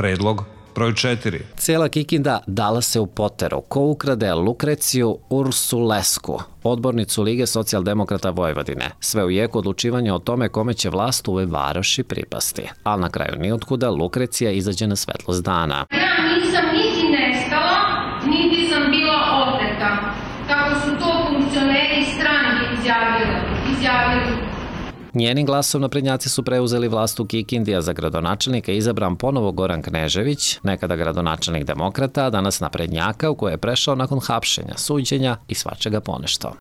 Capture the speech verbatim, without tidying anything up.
Predlog broj četiri. Cijela Kikinda dala se u poteru. Ko ukrade Lukreciju Ursulesku, odbornicu Lige socijaldemokrata Vojvodine. Sve u jeku odlučivanja o tome kome će vlast u ovoj varoši pripasti. Ali na kraju nijotkuda Lukrecija izađe na svetlost dana. Ja nisam niti nestala, niti sam bila oteta. Kako su to funkcioneri stranke izjavili. izjavili. Njenim glasom naprednjaci su preuzeli vlast u Kikindi, a za gradonačelnika izabran ponovo Goran Knežević, nekada gradonačelnik demokrata, a danas naprednjaka u koje je prešao nakon hapšenja, suđenja i svačega ponešto.